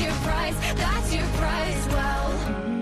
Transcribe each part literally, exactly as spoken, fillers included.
your price, that's your price. Well,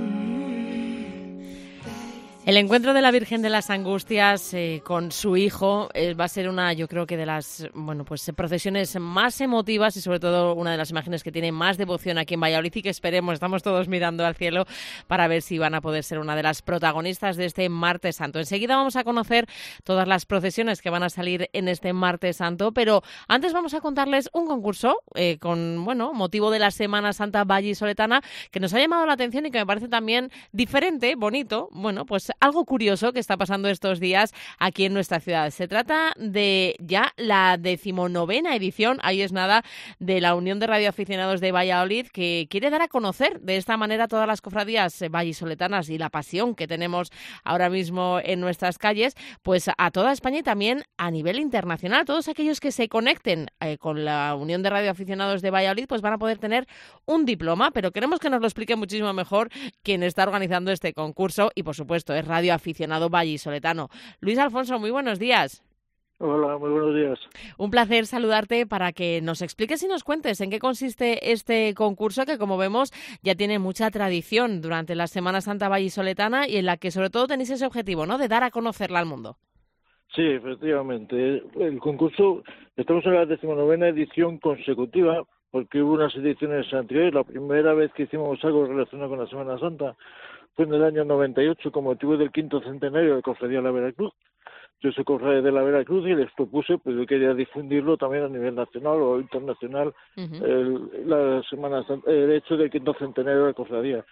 el encuentro de la Virgen de las Angustias eh, con su hijo eh, va a ser una, yo creo que de las, bueno, pues procesiones más emotivas y sobre todo una de las imágenes que tiene más devoción aquí en Valladolid y que esperemos, estamos todos mirando al cielo para ver si van a poder ser una de las protagonistas de este Martes Santo. Enseguida vamos a conocer todas las procesiones que van a salir en este Martes Santo, pero antes vamos a contarles un concurso eh, con, bueno, motivo de la Semana Santa vallisoletana que nos ha llamado la atención y que me parece también diferente, bonito, bueno, pues algo curioso que está pasando estos días aquí en nuestra ciudad. Se trata de ya la decimonovena edición, ahí es nada, de la Unión de Radioaficionados de Valladolid, que quiere dar a conocer de esta manera todas las cofradías vallisoletanas y la pasión que tenemos ahora mismo en nuestras calles, pues a toda España y también a nivel internacional. Todos aquellos que se conecten eh, con la Unión de Radioaficionados de Valladolid pues van a poder tener un diploma, pero queremos que nos lo explique muchísimo mejor quien está organizando este concurso y, por supuesto, es radioaficionado vallisoletano. Luis Alfonso, muy buenos días. Hola, muy buenos días. Un placer saludarte para que nos expliques y nos cuentes en qué consiste este concurso que, como vemos, ya tiene mucha tradición durante la Semana Santa vallisoletana y en la que sobre todo tenéis ese objetivo, ¿no?, de dar a conocerla al mundo. Sí, efectivamente. El concurso, estamos en la decimonovena edición consecutiva porque hubo unas ediciones anteriores. La primera vez que hicimos algo relacionado con la Semana Santa fue en el año noventa y ocho con motivo del quinto centenario de Cofradía de la Veracruz. Yo soy cofrade de la Veracruz y les propuse, pues yo quería difundirlo también a nivel nacional o internacional, uh-huh. el, la Semana Santa, el hecho del quinto centenario de la Cofradía.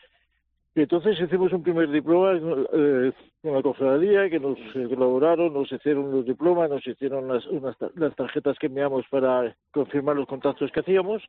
Y entonces hicimos un primer diploma eh, con la cofradía, que nos colaboraron, nos hicieron los diplomas, nos hicieron las, unas, las tarjetas que enviamos para confirmar los contactos que hacíamos,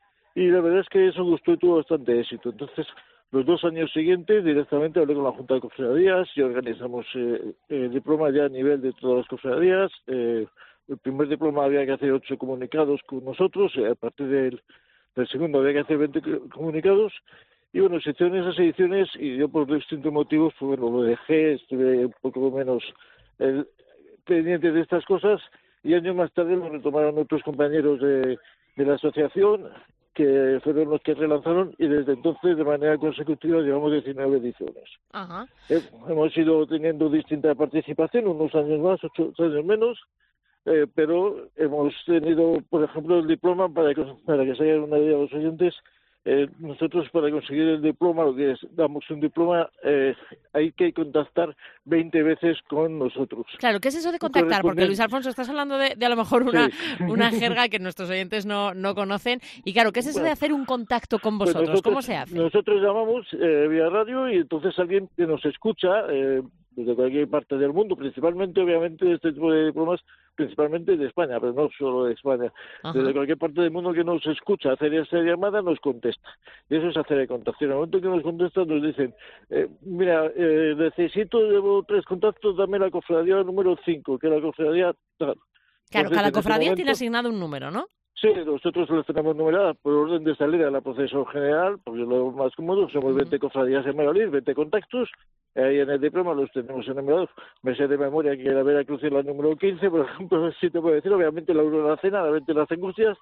y la verdad es que eso gustó y tuvo bastante éxito. Entonces, los dos años siguientes directamente hablé con la Junta de Cofradías y organizamos eh, el diploma ya a nivel de todas las cofradías. Eh, el primer diploma había que hacer ocho comunicados con nosotros, eh, a partir del, del segundo había que hacer veinte comunicados. Y bueno, se hicieron esas ediciones y yo por distintos motivos, pues bueno, lo dejé, estuve un poco menos eh, pendiente de estas cosas y años más tarde lo retomaron otros compañeros de, de la asociación, que fueron los que relanzaron, y desde entonces de manera consecutiva llevamos diecinueve ediciones. Ajá. Eh, hemos ido teniendo distinta participación, unos años más, ocho años menos, eh, pero hemos tenido, por ejemplo, el diploma, para que, para que se hagan una idea de los oyentes. Eh, nosotros para conseguir el diploma, lo que es, damos un diploma, eh, hay que contactar veinte veces con nosotros. Claro, ¿qué es eso de contactar? Porque Luis Alfonso, estás hablando de, de a lo mejor una, sí. una jerga que nuestros oyentes no, no conocen. Y claro, ¿qué es eso bueno, de hacer un contacto con vosotros? Pues nosotros, ¿cómo se hace? Nosotros llamamos eh, vía radio y entonces alguien que nos escucha eh, desde cualquier parte del mundo, principalmente, obviamente, este tipo de diplomas, principalmente de España, pero no solo de España. Ajá. Desde cualquier parte del mundo que nos escucha hacer esta llamada, nos contesta. Y eso es hacer el contacto. En el momento que nos contestan, nos dicen, eh, mira, eh, necesito, llevo tres contactos, dame la cofradía número cinco, que es la cofradía tal. Claro, Entonces, cada cofradía momento, tiene asignado un número, ¿no? Sí, nosotros las tenemos numeradas por orden de salida a la procesión general, porque lo más cómodo, somos uh-huh. veinte cofradías en Valladolid, veinte contactos, ahí en el diploma los tenemos enumerados. Me sé de memoria que la Veracruz es la número quince, por ejemplo, sí te puedo decir, obviamente la Aurora la Cena, la veinte las Angustias,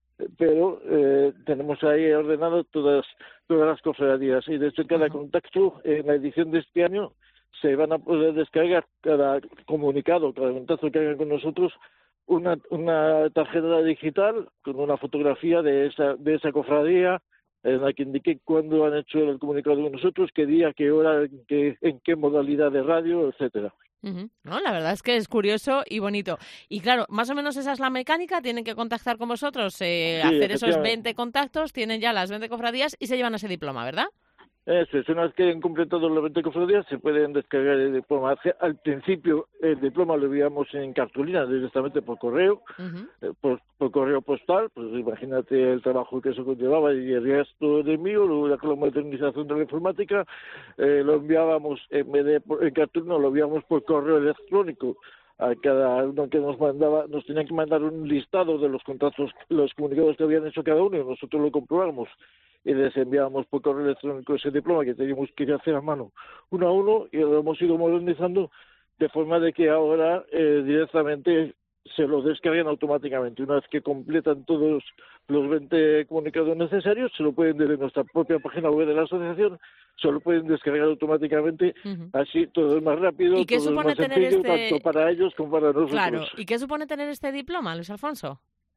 pero eh, tenemos ahí ordenadas todas todas las cofradías, y de hecho cada uh-huh. contacto en la edición de este año se van a poder descargar cada comunicado, cada contacto que hagan con nosotros, Una, una tarjeta digital con una fotografía de esa de esa cofradía en la que indique cuándo han hecho el comunicado con nosotros, qué día, qué hora, en qué, en qué modalidad de radio, etcétera. Uh-huh. No, la verdad es que es curioso y bonito. Y claro, más o menos esa es la mecánica, tienen que contactar con vosotros, eh, sí, hacer esos veinte contactos, tienen ya las veinte cofradías y se llevan ese diploma, ¿verdad? Eso es, una vez que hayan completado los veinte cofradías se pueden descargar el diploma. Al principio el diploma lo enviamos en cartulina directamente por correo, uh-huh. eh, por, por correo postal, pues imagínate el trabajo que eso conllevaba, y el resto de mío, luego la modernización de la informática, eh, lo enviábamos en vez de por, en cartulina, lo enviábamos por correo electrónico. A cada uno que nos mandaba, nos tenían que mandar un listado de los contratos, los comunicados que habían hecho cada uno, y nosotros lo comprobábamos y les enviábamos por correo electrónico ese diploma que teníamos que hacer a mano uno a uno, y lo hemos ido modernizando de forma de que ahora eh, directamente se lo descargan automáticamente. Una vez que completan todos los veinte comunicados necesarios, se lo pueden desde nuestra propia página web de la asociación, se lo pueden descargar automáticamente, uh-huh. Así todo es más rápido, ¿Y qué todo supone es más tener sencillo, este... tanto para ellos como para nosotros. Claro, ¿y qué supone tener este diploma, Luis Alfonso?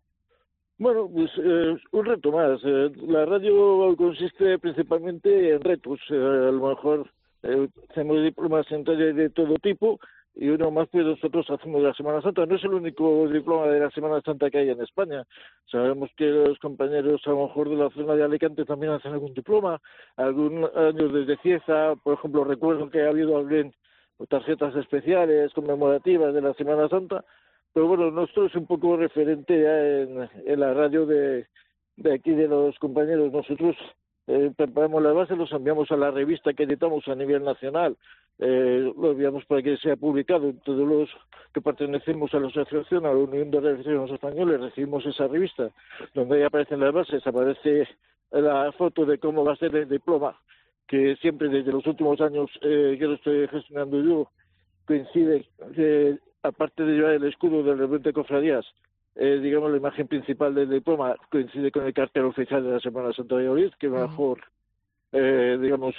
Bueno, pues eh, un reto más. Eh, la radio consiste principalmente en retos. Eh, a lo mejor eh, hacemos diplomas en radio de todo tipo, y uno más que nosotros hacemos de la Semana Santa. No es el único diploma de la Semana Santa que hay en España. Sabemos que los compañeros a lo mejor de la zona de Alicante también hacen algún diploma, algún año desde Cieza, por ejemplo, recuerdo que ha habido alguien tarjetas especiales, conmemorativas de la Semana Santa, pero bueno, nosotros es un poco referente ya en, en la radio de, de aquí de los compañeros. Nosotros eh, preparamos las bases, los enviamos a la revista que editamos a nivel nacional, Eh, lo enviamos para que sea publicado. Todos los que pertenecemos a la asociación, a la Unión de Redacciones Españoles, recibimos esa revista donde ahí aparecen las bases, aparece la foto de cómo va a ser el diploma, que siempre desde los últimos años eh, que lo estoy gestionando yo, coincide que aparte de llevar el escudo del Revuelto de Cofradías, eh, digamos la imagen principal del diploma coincide con el cartel oficial de la Semana Santa de Valladolid, que mejor eh, digamos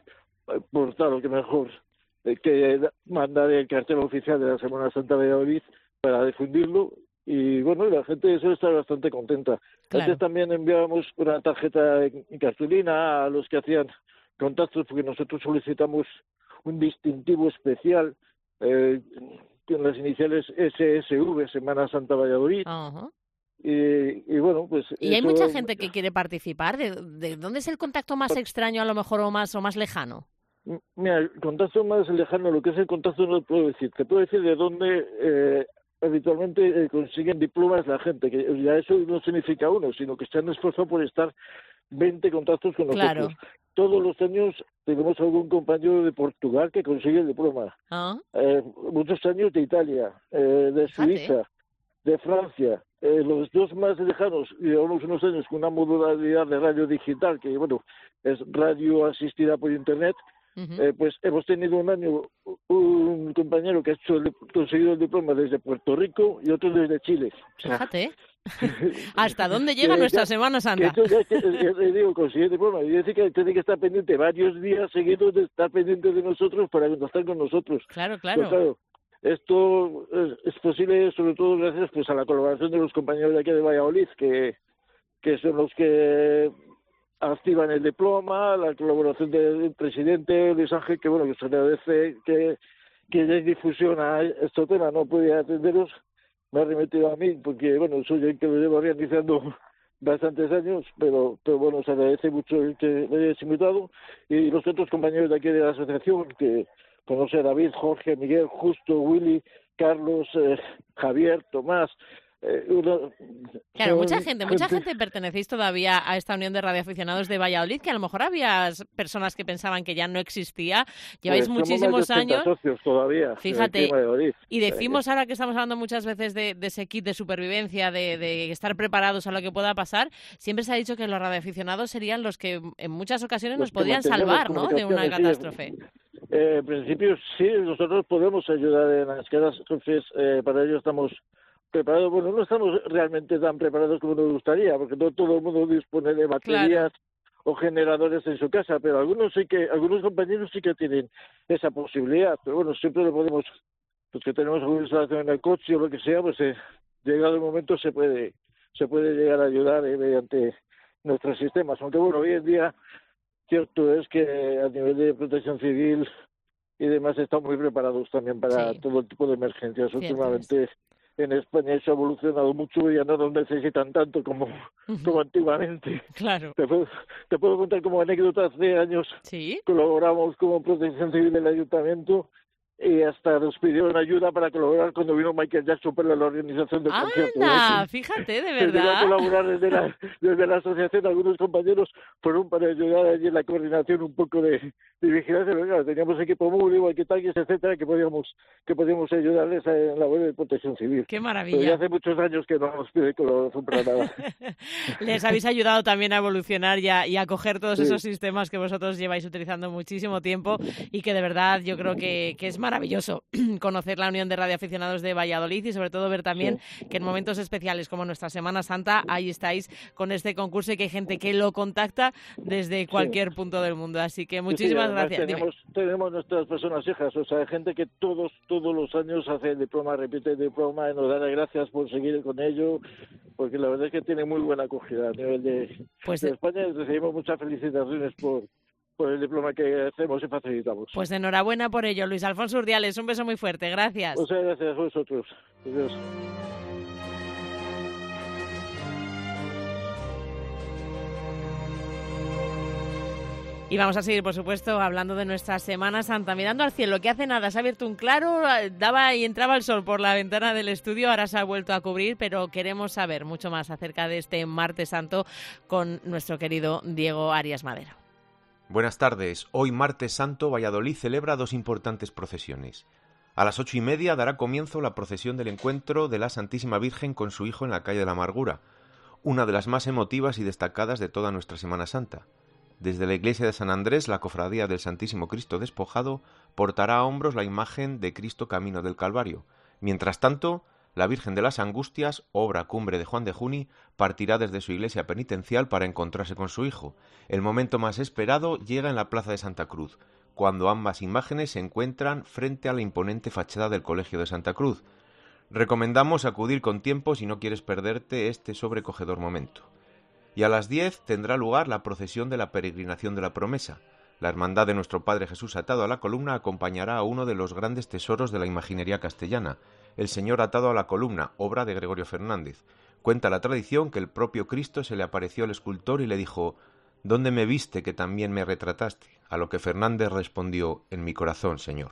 portal o que mejor eh, que mandar el cartel oficial de la Semana Santa de Valladolid para difundirlo, y bueno, la gente suele estar bastante contenta. Claro. Antes también enviábamos una tarjeta en cartulina a los que hacían contactos, porque nosotros solicitamos un distintivo especial eh, con las iniciales S S V, Semana Santa Valladolid. Uh-huh. Y, y bueno, pues... Y hay eso... mucha gente que quiere participar. ¿De, de dónde es el contacto más extraño, a lo mejor, o más o más lejano? Mira, el contacto más lejano, lo que es el contacto no lo puedo decir. Te puedo decir de dónde eh, habitualmente eh, consiguen diplomas la gente, que ya eso no significa uno, sino que se han esforzado por estar veinte contactos con nosotros. Claro. Todos los años tenemos algún compañero de Portugal que consigue el diploma. ¿Ah? Eh, muchos años de Italia, eh, de Suiza, Fíjate. de Francia. Eh, los dos más lejanos, llevamos unos años con una modalidad de radio digital, que bueno, es radio asistida por internet. Uh-huh. Eh, pues hemos tenido un año un compañero que ha hecho el, conseguido el diploma desde Puerto Rico y otro desde Chile. Fíjate. ¿Hasta dónde llega que, nuestra ya, Semana Santa? Que ya, que, ya, ya digo, conseguir el diploma. Y dice que tiene que estar pendiente varios días seguidos de estar pendiente de nosotros para contactar con nosotros. Claro, claro. Pues, claro, esto es, es posible sobre todo gracias pues a la colaboración de los compañeros de aquí de Valladolid, que, que son los que activan el diploma, la colaboración del presidente Luis Ángel, que bueno, que se agradece que, que dé difusión a este tema. No podía atenderos, me ha remitido a mí, porque bueno, soy el que lo llevo organizando bastantes años, pero, pero bueno, se agradece mucho el que me hayáis invitado, y los otros compañeros de aquí de la asociación, que conoce a David, Jorge, Miguel, Justo, Willy, Carlos, eh, Javier, Tomás. Eh, uno, claro, mucha gente, mucha gente pertenecéis todavía a esta Unión de Radioaficionados de Valladolid, que a lo mejor había personas que pensaban que ya no existía. Lleváis pues muchísimos años. Socios todavía, fíjate, y decimos ahora que estamos hablando muchas veces de, de ese kit de supervivencia, de, de estar preparados a lo que pueda pasar. Siempre se ha dicho que los radioaficionados serían los que en muchas ocasiones nos podían salvar, ¿no?, de una catástrofe. Sí. Eh, en principio sí, nosotros podemos ayudar en las catástrofes, eh, para ello estamos preparados. Bueno, no estamos realmente tan preparados como nos gustaría, porque no todo el mundo dispone de baterías, claro, o generadores en su casa, pero algunos sí que, algunos compañeros sí que tienen esa posibilidad. Pero bueno, siempre lo podemos, pues que tenemos alguna instalación en el coche o lo que sea, pues eh, llegado el momento se puede, se puede llegar a ayudar eh, mediante nuestros sistemas. Aunque bueno, hoy en día cierto es que a nivel de protección civil y demás están muy preparados también para sí. todo tipo de emergencias. Cierto últimamente es. En España eso ha evolucionado mucho y ya no nos necesitan tanto como, uh-huh. como antiguamente. Claro. Te puedo, te puedo contar como anécdota, hace años ¿Sí? colaboramos como protección civil del ayuntamiento y hasta nos pidieron ayuda para colaborar cuando vino Michael Jackson para la organización del concierto. ¡Anda! Fíjate, de verdad. A colaborar desde la, desde la asociación, algunos compañeros fueron para ayudar allí en la coordinación un poco de, de vigilancia, pero claro, teníamos equipo móvil, equitanques, etcétera, que podíamos que podíamos ayudarles en la labor de protección civil. ¡Qué maravilla! Pero ya hace muchos años que no nos pide colaboración para nada. Les habéis ayudado también a evolucionar y a, y a coger todos sí. esos sistemas que vosotros lleváis utilizando muchísimo tiempo y que de verdad yo creo que, que es maravilloso conocer la Unión de Radioaficionados de Valladolid y sobre todo ver también Sí. que en momentos especiales como nuestra Semana Santa, ahí estáis con este concurso y que hay gente que lo contacta desde cualquier Sí. punto del mundo. Así que Sí, sí, muchísimas además gracias. Dime. Tenemos, tenemos nuestras personas hijas, o sea, gente que todos, todos los años hace el diploma, repite el diploma, y nos da las gracias por seguir con ello, porque la verdad es que tiene muy buena acogida a nivel de, Pues, de España, y recibimos muchas felicitaciones por, por el diploma que hacemos y facilitamos. pues enhorabuena por ello, Luis Alfonso Urdiales. Un beso muy fuerte. Gracias. Muchas gracias a vosotros. Adiós. Y vamos a seguir, por supuesto, hablando de nuestra Semana Santa, mirando al cielo, que hace nada se ha abierto un claro, daba y entraba el sol por la ventana del estudio, ahora se ha vuelto a cubrir, pero queremos saber mucho más acerca de este Martes Santo con nuestro querido Diego Arias Madero. Buenas tardes. Hoy, Martes Santo, Valladolid celebra dos importantes procesiones. A las ocho y media dará comienzo la procesión del encuentro de la Santísima Virgen con su Hijo en la calle de la Amargura, una de las más emotivas y destacadas de toda nuestra Semana Santa. Desde la iglesia de San Andrés, la cofradía del Santísimo Cristo despojado portará a hombros la imagen de Cristo camino del Calvario. Mientras tanto, la Virgen de las Angustias, obra cumbre de Juan de Juni, partirá desde su iglesia penitencial para encontrarse con su Hijo. El momento más esperado llega en la plaza de Santa Cruz, cuando ambas imágenes se encuentran frente a la imponente fachada del Colegio de Santa Cruz. Recomendamos acudir con tiempo si no quieres perderte este sobrecogedor momento. Y a las diez tendrá lugar la procesión de la peregrinación de la promesa. La hermandad de nuestro Padre Jesús atado a la columna acompañará a uno de los grandes tesoros de la imaginería castellana, el Señor atado a la columna, obra de Gregorio Fernández. Cuenta la tradición que el propio Cristo se le apareció al escultor y le dijo: «¿Dónde me viste que también me retrataste?», a lo que Fernández respondió: «En mi corazón, Señor».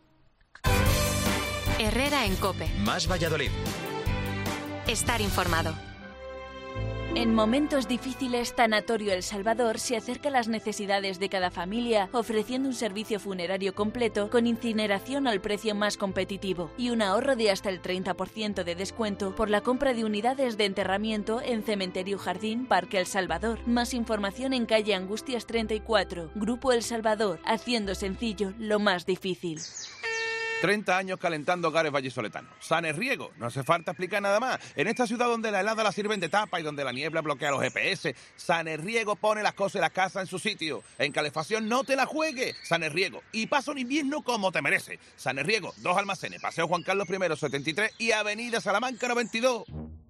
Herrera en COPE. Más Valladolid. Estar informado. En momentos difíciles, Tanatorio El Salvador se acerca a las necesidades de cada familia, ofreciendo un servicio funerario completo con incineración al precio más competitivo y un ahorro de hasta el treinta por ciento de descuento por la compra de unidades de enterramiento en Cementerio Jardín, Parque El Salvador. Más información en calle Angustias treinta y cuatro. Grupo El Salvador, haciendo sencillo lo más difícil. treinta años calentando hogares vallisoletanos. Sanes Riego, no hace falta explicar nada más. En esta ciudad donde la helada la sirven de tapa y donde la niebla bloquea los G P S, Sanes Riego pone las cosas y las casas en su sitio. En calefacción no te la juegues. Sanes Riego. Y pasa un invierno como te merece. Sanes Riego, dos almacenes, Paseo Juan Carlos I, setenta y tres y Avenida Salamanca noventa y dos.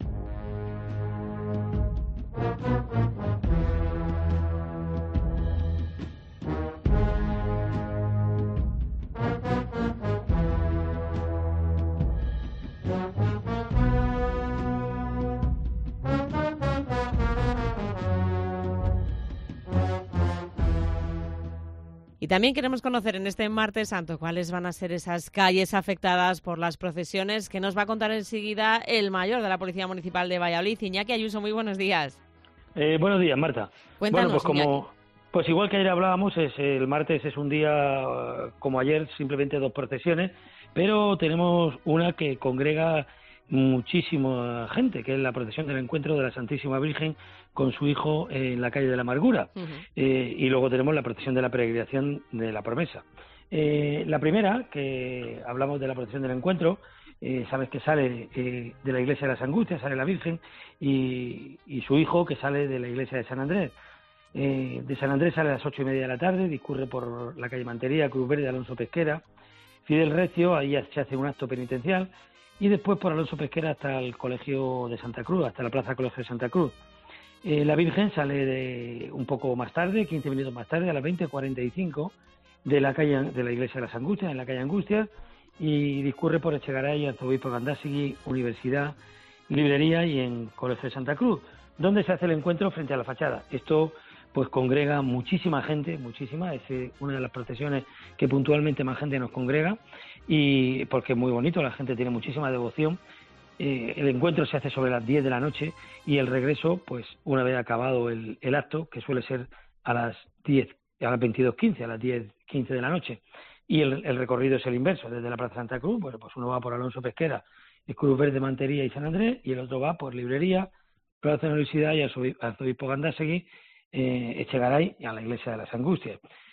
Y también queremos conocer en este Martes Santo cuáles van a ser esas calles afectadas por las procesiones, que nos va a contar enseguida el mayor de la Policía Municipal de Valladolid, Iñaki Ayuso. Muy buenos días. Eh, buenos días, Marta. Cuéntanos, bueno, pues como, Iñaki. pues igual que ayer hablábamos, es el martes es un día uh, como ayer, simplemente dos procesiones, pero tenemos una que congrega muchísima gente, que es la procesión del encuentro de la Santísima Virgen con su Hijo en la calle de la Amargura. Uh-huh. eh, y luego tenemos la procesión de la peregrinación de la promesa. Eh, la primera, que hablamos de la procesión del encuentro, eh, sabes que sale eh, de la iglesia de las Angustias, sale la Virgen y, y su Hijo, que sale de la iglesia de San Andrés. Eh, de San Andrés sale a las ocho y media de la tarde, discurre por la calle Mantería, Cruz Verde, Alonso Pesquera, Fidel Recio, ahí se hace un acto penitencial, y después por Alonso Pesquera hasta el Colegio de Santa Cruz, hasta la Plaza Colegio de Santa Cruz. Eh, la Virgen sale de, un poco más tarde, quince minutos más tarde, a las veinte cuarenta y cinco, de la calle de la iglesia de las Angustias, en la calle Angustias, y discurre por Echegaray, Arzobispo Gandásegui, Universidad, Librería y en Colegio de Santa Cruz, donde se hace el encuentro frente a la fachada. Esto pues congrega muchísima gente, muchísima, es una de las procesiones que puntualmente más gente nos congrega, y porque es muy bonito, la gente tiene muchísima devoción. Eh, el encuentro se hace sobre las diez de la noche y el regreso, pues una vez acabado el, el acto, que suele ser a las diez, a las veintidós quince, a las diez quince de la noche, y el, el recorrido es el inverso, desde la Plaza Santa Cruz, bueno, pues uno va por Alonso Pesquera, Cruz Verde, Mantería y San Andrés, y el otro va por Librería, Plaza de la Universidad y Arzobispo Gandásegui, eh, Echegaray y a la iglesia de las Angustias.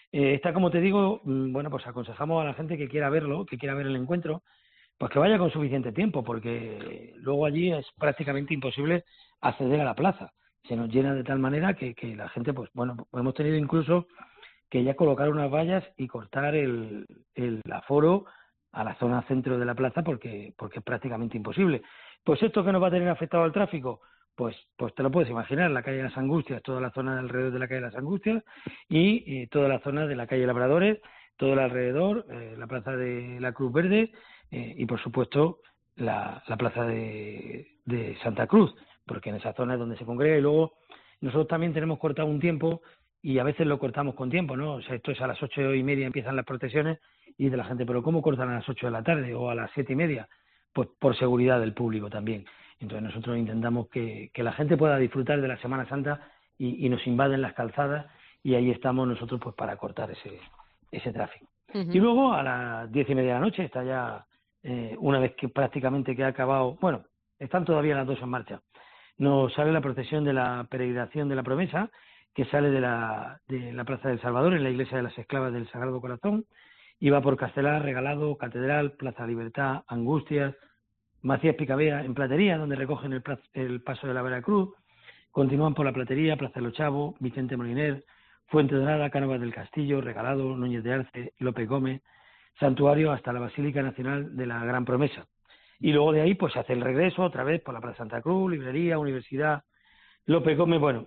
Eh, está, como te digo, bueno, pues aconsejamos a la gente que quiera verlo, que quiera ver el encuentro, pues que vaya con suficiente tiempo, porque luego allí es prácticamente imposible acceder a la plaza. Se nos llena de tal manera que, que la gente, pues bueno, hemos tenido incluso que ya colocar unas vallas y cortar el, el aforo a la zona centro de la plaza porque, porque es prácticamente imposible. Pues esto que nos va a tener afectado al tráfico, pues, pues te lo puedes imaginar, la calle de las Angustias, toda la zona alrededor de la calle de las Angustias y eh, toda la zona de la calle Labradores, todo el alrededor, eh, la plaza de la Cruz Verde eh, y por supuesto la, la plaza de, de Santa Cruz, porque en esa zona es donde se congrega y luego nosotros también tenemos cortado un tiempo y a veces lo cortamos con tiempo, ¿no? O sea, esto es a las ocho y media empiezan las procesiones y dice la gente, ¿pero cómo cortan a las ocho de la tarde o a las siete y media? Pues por seguridad del público también. Entonces nosotros intentamos que, que la gente pueda disfrutar de la Semana Santa y, y nos invaden las calzadas y ahí estamos nosotros pues para cortar ese, ese tráfico. Uh-huh. Y luego a las diez y media de la noche está ya, eh, una vez que prácticamente que ha acabado, bueno, están todavía las dos en marcha, nos sale la procesión de la peregrinación de la promesa, que sale de la, de la Plaza del Salvador, en la iglesia de las Esclavas del Sagrado Corazón, y va por Castelar, Regalado, Catedral, Plaza Libertad, Angustias, Macías Picabea, en Platería, donde recogen el, el paso de la Veracruz, continúan por la Platería, Plaza de los Chavos, Vicente Moliner, Fuente Dorada, Cánovas del Castillo, Regalado, Núñez de Arce, López Gómez, Santuario hasta la Basílica Nacional de la Gran Promesa. Y luego de ahí pues se hace el regreso otra vez por la Plaza Santa Cruz, Librería, Universidad, López Gómez. Bueno,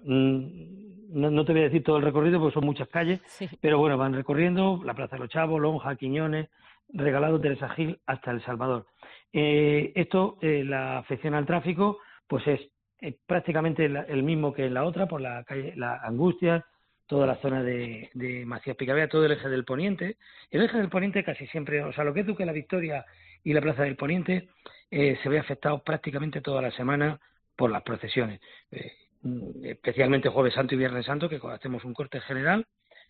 no, no te voy a decir todo el recorrido porque son muchas calles, sí. Pero bueno, van recorriendo la Plaza de los Chavos, Lonja, Quiñones, Regalado, Teresa Gil hasta El Salvador. Eh, esto, eh, la afección al tráfico, pues es eh, prácticamente la, el mismo que en la otra, por la calle La Angustias, toda la zona de, de Macías Picabea, todo el eje del Poniente. El eje del Poniente casi siempre, o sea, lo que es Duque La Victoria y la Plaza del Poniente, eh, se ve afectado prácticamente toda la semana por las procesiones, eh, especialmente Jueves Santo y Viernes Santo, que hacemos un corte general,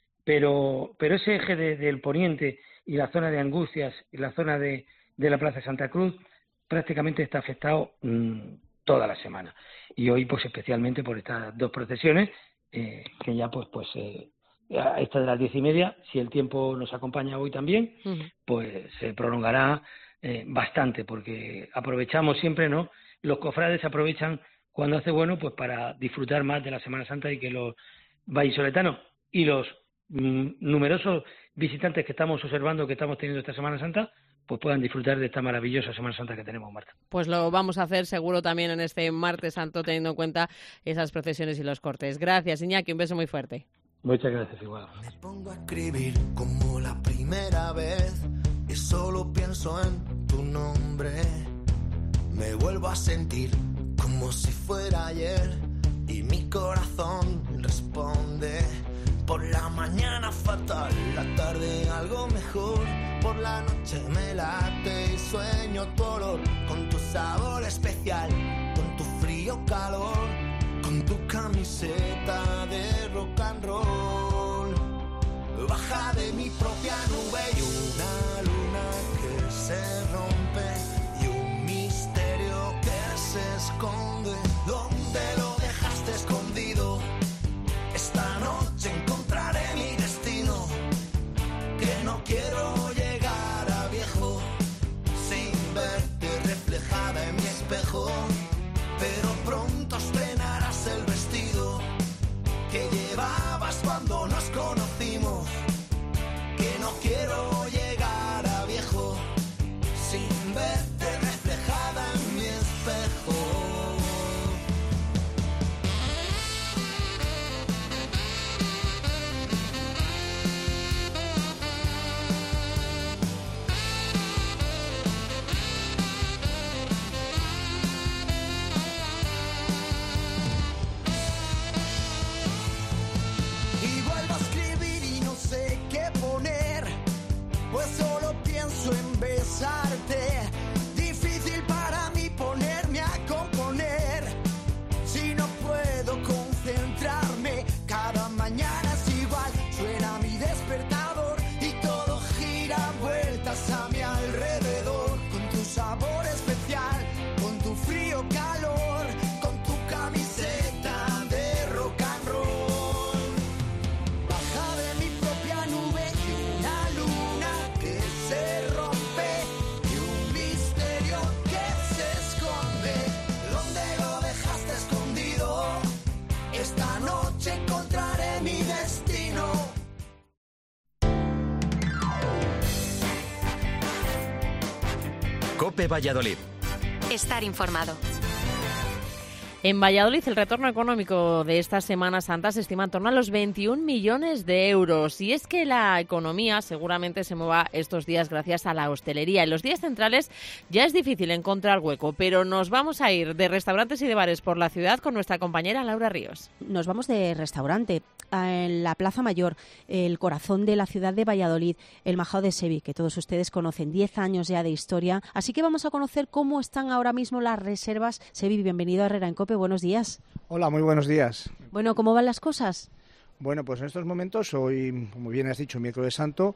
pero pero ese eje de, del Poniente y la zona de Angustias y la zona de, de la Plaza Santa Cruz prácticamente está afectado mmm, toda la semana. Y hoy, pues especialmente por estas dos procesiones, eh, que ya pues pues eh, esta de las diez y media, si el tiempo nos acompaña hoy también, uh-huh. pues se prolongará eh, bastante, porque aprovechamos siempre, ¿no? Los cofrades aprovechan cuando hace bueno, pues para disfrutar más de la Semana Santa y que los vallisoletanos y los mm, numerosos visitantes que estamos observando, que estamos teniendo esta Semana Santa, pues puedan disfrutar de esta maravillosa Semana Santa que tenemos, Marta. Pues lo vamos a hacer seguro también en este Martes Santo, teniendo en cuenta esas procesiones y los cortes. Gracias, Iñaki, un beso muy fuerte. Muchas gracias, igual. Me pongo a escribir como la primera vez y solo pienso en tu nombre. Me vuelvo a sentir como si fuera ayer y mi corazón responde. Por la mañana fatal, la tarde algo mejor. Por la noche me late y sueño tu olor, con tu sabor especial, con tu frío calor, con tu camiseta de rock and roll. Baja de mi propia nube y una luna que se rompe y un misterio que se esconde. ¿Dónde lo dejaste escondido? Esta noche encontraré mi destino, que no quiero llegar a viejo sin verte reflejada en mi espejo, pero pronto estrenarás el vestido que llevabas cuando nos conocimos, que no quiero llegar a viejo sin verte reflejada en mi espejo. Y vuelvo a escribir esta noche encontraré mi destino. COPE Valladolid. Estar informado. En Valladolid, el retorno económico de esta Semana Santa se estima en torno a los veintiún millones de euros. Y es que la economía seguramente se mueva estos días gracias a la hostelería. En los días centrales ya es difícil encontrar hueco, pero nos vamos a ir de restaurantes y de bares por la ciudad con nuestra compañera Laura Ríos. Nos vamos de restaurante en la Plaza Mayor, el corazón de la ciudad de Valladolid, el Majao de Sevi, que todos ustedes conocen, diez años ya de historia. Así que vamos a conocer cómo están ahora mismo las reservas. Sevi, bienvenido a Herrera en COPE. Buenos días. Hola, muy buenos días. Bueno, ¿cómo van las cosas? Bueno, pues en estos momentos, hoy, como bien has dicho, miércoles santo,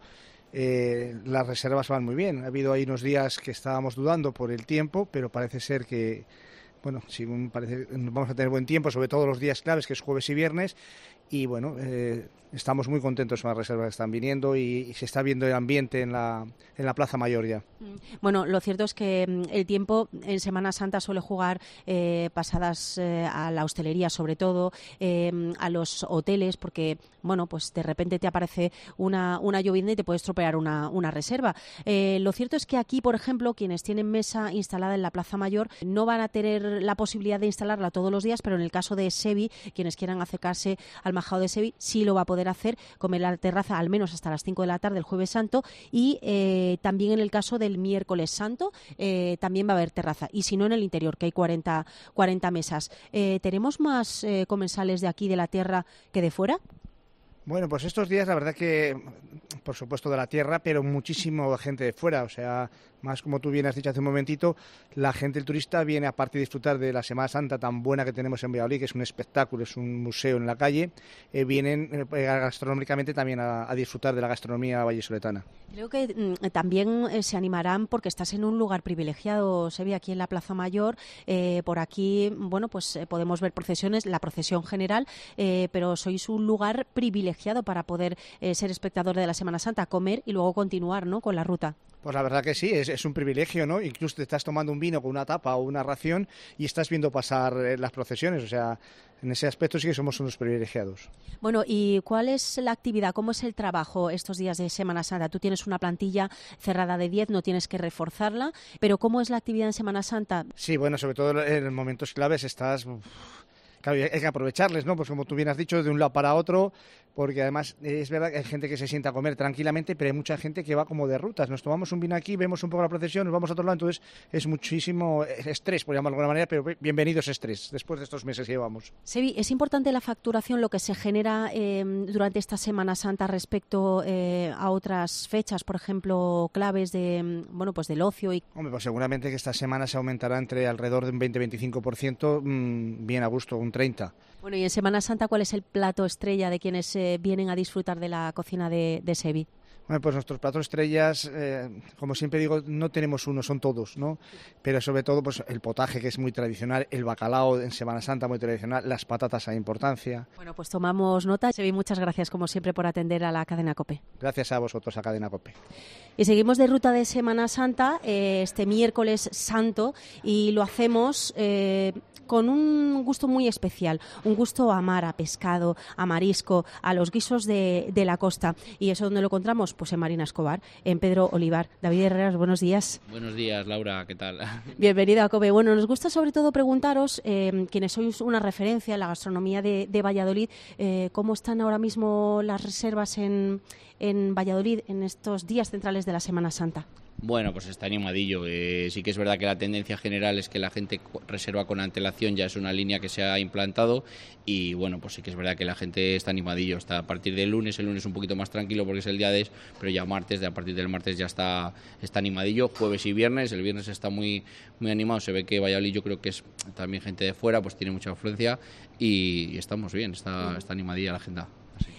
eh, las reservas van muy bien. Ha habido ahí unos días que estábamos dudando por el tiempo, pero parece ser que, bueno, sí, parece, vamos a tener buen tiempo, sobre todo los días claves, que es jueves y viernes, y bueno, eh, estamos muy contentos con las reservas que están viniendo y, y se está viendo el ambiente en la, en la Plaza Mayor ya. Bueno, lo cierto es que el tiempo en Semana Santa suele jugar eh, pasadas eh, a la hostelería, sobre todo eh, a los hoteles, porque bueno, pues de repente te aparece una, una llovienda y te puede estropear una, una reserva. Eh, lo cierto es que aquí, por ejemplo, quienes tienen mesa instalada en la Plaza Mayor no van a tener la posibilidad de instalarla todos los días, pero en el caso de Sevi, quienes quieran acercarse al Majao de Sevi, sí lo va a poder hacer, comer la terraza al menos hasta las cinco de la tarde el Jueves Santo, y eh, también en el caso del Miércoles Santo eh, también va a haber terraza, y si no en el interior, que hay cuarenta, cuarenta mesas. Eh, ¿Tenemos más eh, comensales de aquí de la tierra que de fuera? Bueno, pues estos días la verdad que, por supuesto de la tierra, pero muchísimo gente de fuera, o sea, más como tú bien has dicho hace un momentito, la gente, el turista viene aparte de disfrutar de la Semana Santa tan buena que tenemos en Valladolid, que es un espectáculo, es un museo en la calle, eh, vienen eh, gastronómicamente también a, a disfrutar de la gastronomía vallisoletana. Creo que mm, también eh, se animarán porque estás en un lugar privilegiado, Sevi, aquí en la Plaza Mayor. Eh, por aquí, bueno, pues eh, podemos ver procesiones, la procesión general, eh, pero sois un lugar privilegiado para poder eh, ser espectador de la Semana Santa, comer y luego continuar, ¿no?, con la ruta. Pues la verdad que sí, es, es un privilegio, ¿no? Incluso te estás tomando un vino con una tapa o una ración y estás viendo pasar eh, las procesiones, o sea, en ese aspecto sí que somos unos privilegiados. Bueno, ¿y cuál es la actividad? ¿Cómo es el trabajo estos días de Semana Santa? Tú tienes una plantilla cerrada de diez, no tienes que reforzarla, pero ¿cómo es la actividad en Semana Santa? Sí, bueno, sobre todo en momentos claves estás... Uf, claro, hay que aprovecharles, ¿no? Pues como tú bien has dicho, de un lado para otro, porque además es verdad que hay gente que se sienta a comer tranquilamente, pero hay mucha gente que va como de rutas. Nos tomamos un vino aquí, vemos un poco la procesión, nos vamos a otro lado, entonces es muchísimo estrés, por llamarlo de alguna manera, pero bienvenidos estrés, después de estos meses que llevamos. Sevi, ¿es importante la facturación, lo que se genera eh, durante esta Semana Santa respecto eh, a otras fechas, por ejemplo, claves de, bueno, pues del ocio? Y... Hombre, pues seguramente que esta semana se aumentará entre alrededor de un veinte a veinticinco por ciento, mmm, bien a gusto, un treinta por ciento. Bueno, y en Semana Santa, ¿cuál es el plato estrella de quienes eh, vienen a disfrutar de la cocina de, de Sevi? Bueno, pues nuestros platos estrellas, eh, como siempre digo, no tenemos uno, son todos, ¿no? Pero sobre todo, pues el potaje, que es muy tradicional, el bacalao en Semana Santa, muy tradicional, las patatas a importancia. Bueno, pues tomamos nota. Sevi, muchas gracias, como siempre, por atender a la cadena COPE. Gracias a vosotros, a Cadena COPE. Y seguimos de ruta de Semana Santa, eh, este miércoles santo, y lo hacemos... Eh, con un gusto muy especial, un gusto a mar, a pescado, a marisco, a los guisos de, de la costa. ¿Y eso dónde lo encontramos? Pues en Marina Escobar, en Pedro Olivar. David Herreras, buenos días. Buenos días, Laura, ¿qué tal? Bienvenido a COPE. Bueno, nos gusta sobre todo preguntaros, eh, quienes sois una referencia en la gastronomía de, de Valladolid, eh, ¿cómo están ahora mismo las reservas en, en Valladolid en estos días centrales de la Semana Santa? Bueno, pues está animadillo. Eh, sí que es verdad que la tendencia general es que la gente reserva con antelación, ya es una línea que se ha implantado y bueno, pues sí que es verdad que la gente está animadillo. Está a partir del lunes, el lunes un poquito más tranquilo porque es el día de, pero ya martes, de a partir del martes ya está, está animadillo. Jueves y viernes, el viernes está muy, muy animado. Se ve que Valladolid, yo creo que es también gente de fuera, pues tiene mucha afluencia y, y estamos bien, está, está animadilla la agenda.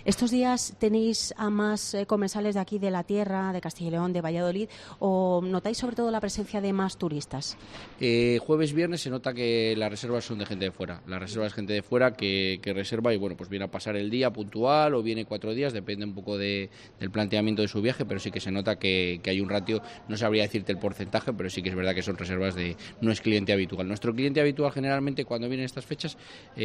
¿Estos días tenéis a más eh, comensales de aquí, de la tierra, de Castilla y León, de Valladolid, o notáis sobre todo la presencia de más turistas? Eh, jueves, viernes se nota que las reservas son de gente de fuera. Las reservas es gente de fuera que, que reserva y bueno, pues viene a pasar el día puntual o viene cuatro días, depende un poco de, del planteamiento de su viaje, pero sí que se nota que, que hay un ratio, no sabría decirte el porcentaje, pero sí que es verdad que son reservas de, no es cliente habitual. Nuestro cliente habitual generalmente cuando vienen estas fechas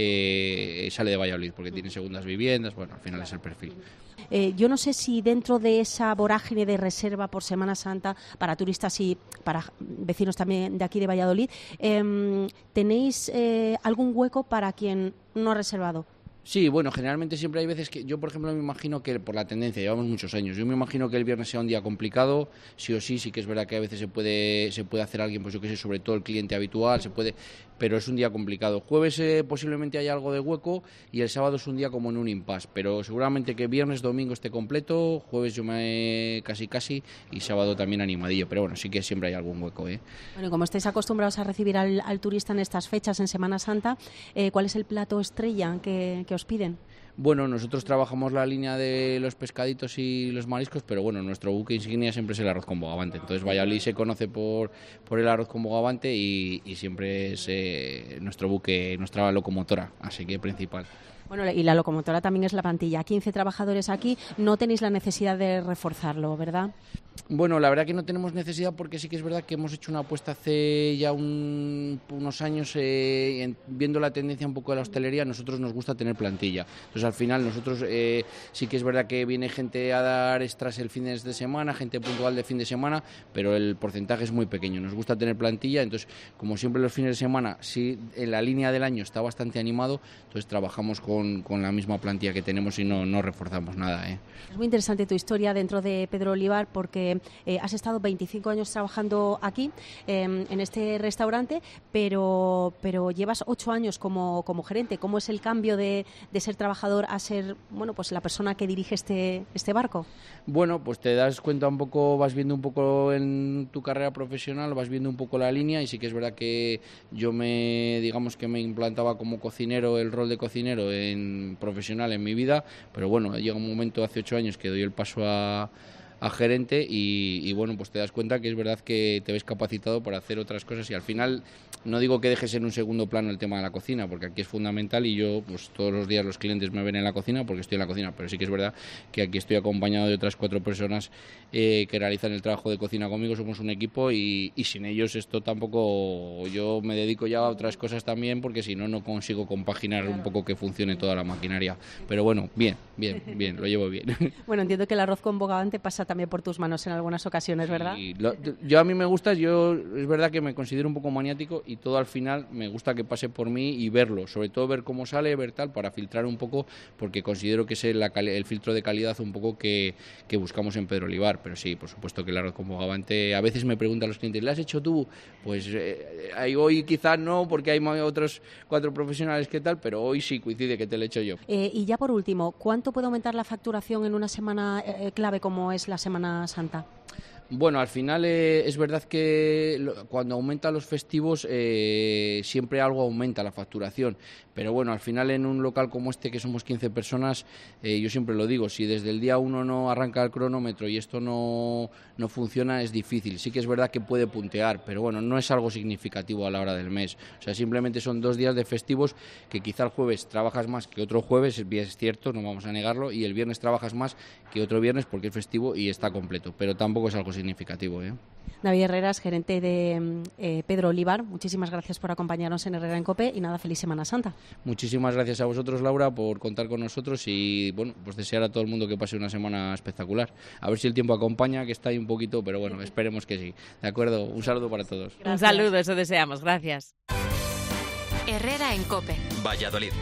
eh, sale de Valladolid porque tiene segundas viviendas, bueno, al final es el perfil. Eh, yo no sé si dentro de esa vorágine de reserva por Semana Santa para turistas y para vecinos también de aquí de Valladolid, eh, ¿tenéis eh, algún hueco para quien no ha reservado? Sí, bueno, generalmente siempre hay veces que yo, por ejemplo, me imagino que por la tendencia, llevamos muchos años, yo me imagino que el viernes sea un día complicado, sí o sí, sí que es verdad que a veces se puede se puede hacer alguien, pues yo qué sé, sobre todo el cliente habitual, se puede, pero es un día complicado. Jueves eh, posiblemente haya algo de hueco y el sábado es un día como en un impasse, pero seguramente que viernes, domingo esté completo, jueves yo me casi casi y sábado también animadillo, pero bueno, sí que siempre hay algún hueco, ¿eh? Bueno, como estáis acostumbrados a recibir al, al turista en estas fechas, en Semana Santa, eh, ¿cuál es el plato estrella que, que os piden? Bueno, nosotros trabajamos la línea de los pescaditos y los mariscos, pero bueno, nuestro buque insignia siempre es el arroz con bogavante. Entonces Valladolid se conoce por, por el arroz con bogavante y, y siempre es eh, nuestro buque, nuestra locomotora, así que principal. Bueno, y la locomotora también es la plantilla. quince trabajadores aquí, no tenéis la necesidad de reforzarlo, ¿verdad? Bueno, la verdad que no tenemos necesidad porque sí que es verdad que hemos hecho una apuesta hace ya un, unos años, eh, en, viendo la tendencia un poco de la hostelería, a nosotros nos gusta tener plantilla. Entonces al final nosotros eh, sí que es verdad que viene gente a dar extras el fin de semana, gente puntual de fin de semana, pero el porcentaje es muy pequeño. Nos gusta tener plantilla, entonces como siempre los fines de semana, sí en la línea del año está bastante animado, entonces trabajamos con, con la misma plantilla que tenemos y no, no reforzamos nada, ¿eh? Es muy interesante tu historia dentro de Pedro Olivar porque eh, has estado veinticinco años trabajando aquí, eh, en este restaurante, pero, pero llevas ocho años como, como gerente. ¿Cómo es el cambio de, de ser trabajador a ser, bueno, pues la persona que dirige este, este barco? Bueno, pues te das cuenta un poco, vas viendo un poco en tu carrera profesional, vas viendo un poco la línea y sí que es verdad que yo me, digamos que me implantaba como cocinero, el rol de cocinero en profesional en mi vida, pero bueno, llega un momento hace ocho años que doy el paso a a gerente y, y bueno, pues te das cuenta que es verdad que te ves capacitado para hacer otras cosas y al final no digo que dejes en un segundo plano el tema de la cocina, porque aquí es fundamental y yo pues todos los días los clientes me ven en la cocina porque estoy en la cocina, pero sí que es verdad que aquí estoy acompañado de otras cuatro personas eh, que realizan el trabajo de cocina conmigo, somos un equipo y, y sin ellos esto tampoco, yo me dedico ya a otras cosas también porque si no, no consigo compaginar un poco que funcione toda la maquinaria, pero bueno, bien, bien, bien, lo llevo bien. Bueno, entiendo que el arroz con bogavante pasa también por tus manos en algunas ocasiones, ¿verdad? Y lo, yo a mí me gusta, yo es verdad que me considero un poco maniático y todo al final me gusta que pase por mí y verlo, sobre todo ver cómo sale, ver tal, para filtrar un poco, porque considero que es el, el filtro de calidad un poco que, que buscamos en Pedro Olivar, pero sí, por supuesto que el arroz con bogavante, a veces me preguntan los clientes, ¿le has hecho tú? Pues eh, hoy quizás no, porque hay otros cuatro profesionales que tal, pero hoy sí coincide que te lo he hecho yo. Eh, y ya por último, ¿cuánto puede aumentar la facturación en una semana eh, clave como es la Semana Santa? Bueno, al final eh, es verdad que lo, cuando aumentan los festivos eh, siempre algo aumenta la facturación, pero bueno, al final en un local como este que somos quince personas, eh, yo siempre lo digo, si desde el día uno no arranca el cronómetro y esto no, no funciona es difícil, sí que es verdad que puede puntear, pero bueno, no es algo significativo a la hora del mes, o sea, simplemente son dos días de festivos que quizá el jueves trabajas más que otro jueves, es cierto, no vamos a negarlo, y el viernes trabajas más que otro viernes porque es festivo y está completo, pero tampoco es algo significativo, ¿eh? David Herreras, gerente de eh, Pedro Olivar, muchísimas gracias por acompañarnos en Herrera en COPE y nada, feliz Semana Santa. Muchísimas gracias a vosotros, Laura, por contar con nosotros y bueno, pues desear a todo el mundo que pase una semana espectacular. A ver si el tiempo acompaña, que está ahí un poquito, pero bueno, esperemos que sí. De acuerdo, un saludo para todos. Gracias. Un saludo, eso deseamos, gracias. Herrera en COPE. Valladolid.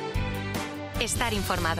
Estar informado.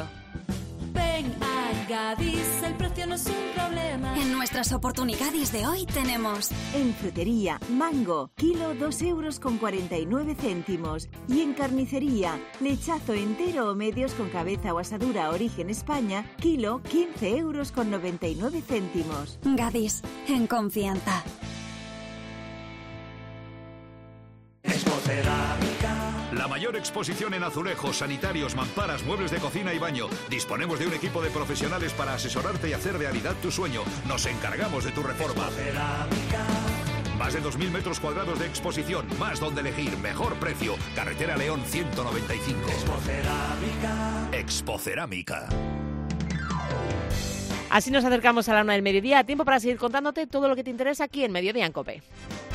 Ven a Gadis, el precio no es un problema. En nuestras oportunidades de hoy tenemos en frutería, mango, kilo dos euros con cuarenta y nueve céntimos. Y en carnicería, lechazo entero o medios con cabeza o asadura origen España, kilo quince euros con noventa y nueve céntimos. Gadis, en confianza. Expo Cerámica, La mayor exposición en azulejos, sanitarios, mamparas, muebles de cocina y baño. Disponemos de un equipo de profesionales para asesorarte y hacer realidad tu sueño. Nos encargamos de tu reforma. Más de dos mil metros cuadrados de exposición, más donde elegir, mejor precio. Carretera León ciento noventa y cinco. Expocerámica. Expocerámica. Así nos acercamos a la una del mediodía. Tiempo para seguir contándote todo lo que te interesa aquí en Mediodía en COPE.